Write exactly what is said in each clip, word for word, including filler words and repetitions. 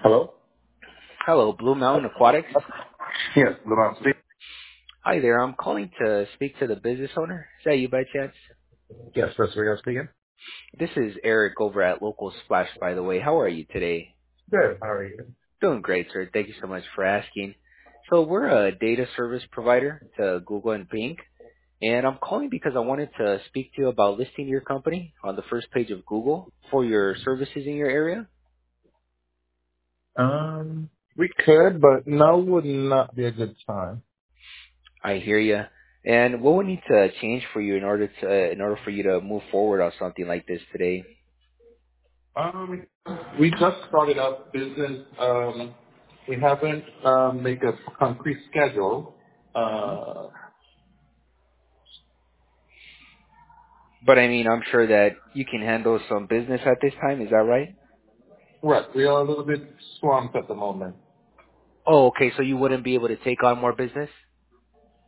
Hello? Hello, Blue Mountain Aquatics. Yes, Laurent speaking. Hi there. I'm calling to speak to the business owner. Is that you by chance? Yes, that's Rio speaking. This is Eric over at Local Splash, by the way. How are you today? Good. How are you? Doing great, sir. Thank you so much for asking. So we're a data service provider to Google and Bing, and I'm calling because I wanted to speak to you about listing your company on the first page of Google for your services in your area. Um, we could, but now would not be a good time. I hear you. And what would need to change for you in order to in order for you to move forward on something like this today? Um, we just started up business. Um, we haven't um, make a concrete schedule. Uh, But I mean, I'm sure that you can handle some business at this time. Is that right? right, we are a little bit swamped at the moment. Oh, okay. So you wouldn't be able to take on more business?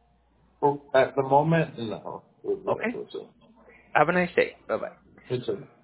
Well, at the moment, no. We're Okay. good. Have a nice day. Bye bye. It's a